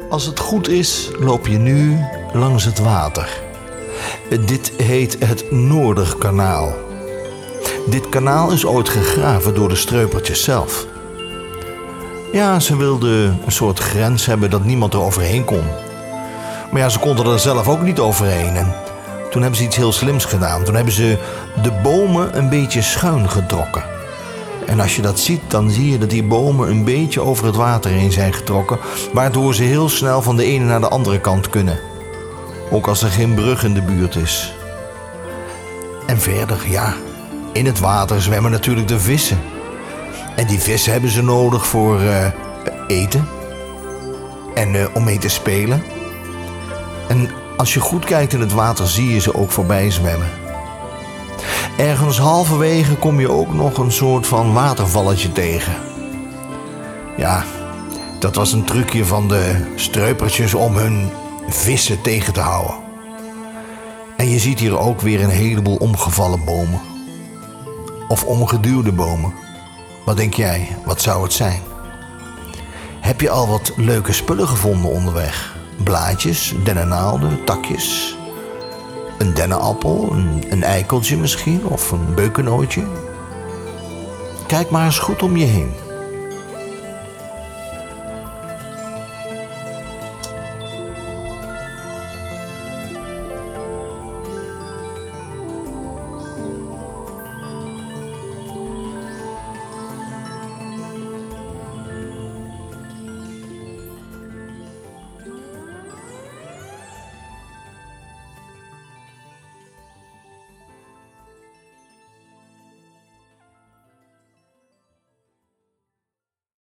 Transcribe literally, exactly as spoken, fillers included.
Als het goed is, loop je nu langs het water. Dit heet het Noorderkanaal. Dit kanaal is ooit gegraven door de streupertjes zelf. Ja, ze wilden een soort grens hebben dat niemand er overheen kon. Maar ja, ze konden er zelf ook niet overheen. En toen hebben ze iets heel slims gedaan. Toen hebben ze de bomen een beetje schuin getrokken. En als je dat ziet, dan zie je dat die bomen een beetje over het water heen zijn getrokken, waardoor ze heel snel van de ene naar de andere kant kunnen. Ook als er geen brug in de buurt is. En verder, ja, in het water zwemmen natuurlijk de vissen. En die vissen hebben ze nodig voor uh, eten. En uh, om mee te spelen. En als je goed kijkt in het water, zie je ze ook voorbij zwemmen. Ergens halverwege kom je ook nog een soort van watervalletje tegen. Ja, dat was een trucje van de streupertjes om hun vissen tegen te houden. En je ziet hier ook weer een heleboel omgevallen bomen. Of omgeduwde bomen. Wat denk jij, wat zou het zijn? Heb je al wat leuke spullen gevonden onderweg? Blaadjes, dennennaalden, takjes, een dennenappel, een, een eikeltje misschien of een beukennootje? Kijk maar eens goed om je heen.